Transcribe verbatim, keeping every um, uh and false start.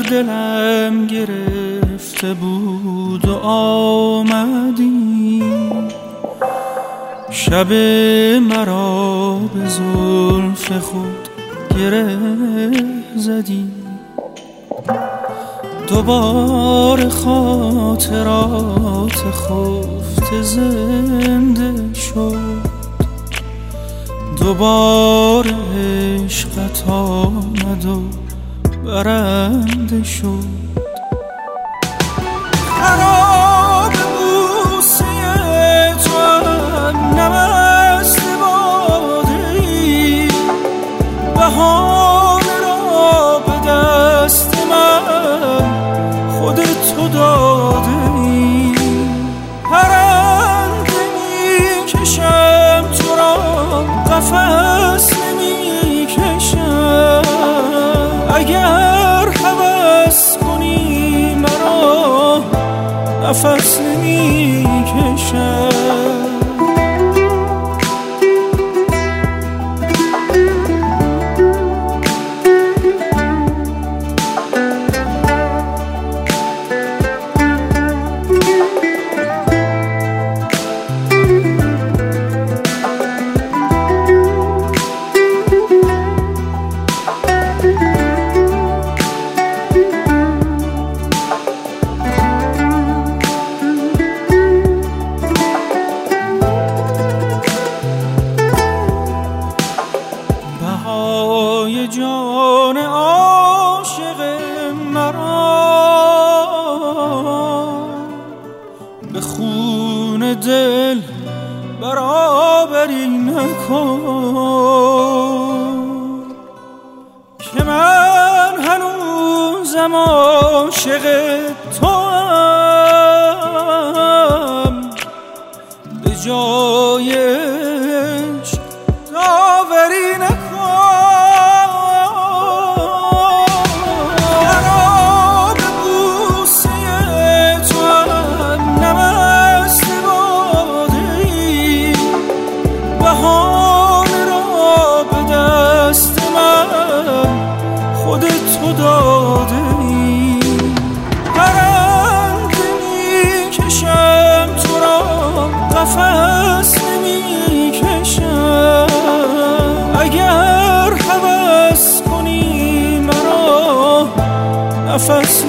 دلم گرفته بود و آمدی، شب مرا به زلف خود گره زدی. دوباره خاطرات خفته زنده شد، دوباره عشقت آمد و برنده شد. خراب بوسه تو هم نمست بادی، بهانه را به دست من خودت تو داده ای. پرنده می کشم تو را، قفس نمی کشم. اگر هوس کنی مرا، نفس نمی کشم. بهای جان عاشق مرا به خون دل برابری نکن، که من هنوزم عاشق توام. به جای عشق داوری نکن. بهانه را به دست من خودت تو داده ای. پرنده می کشم تو را، قفس نمی کشم. اگر هوس کنی مرا، نفس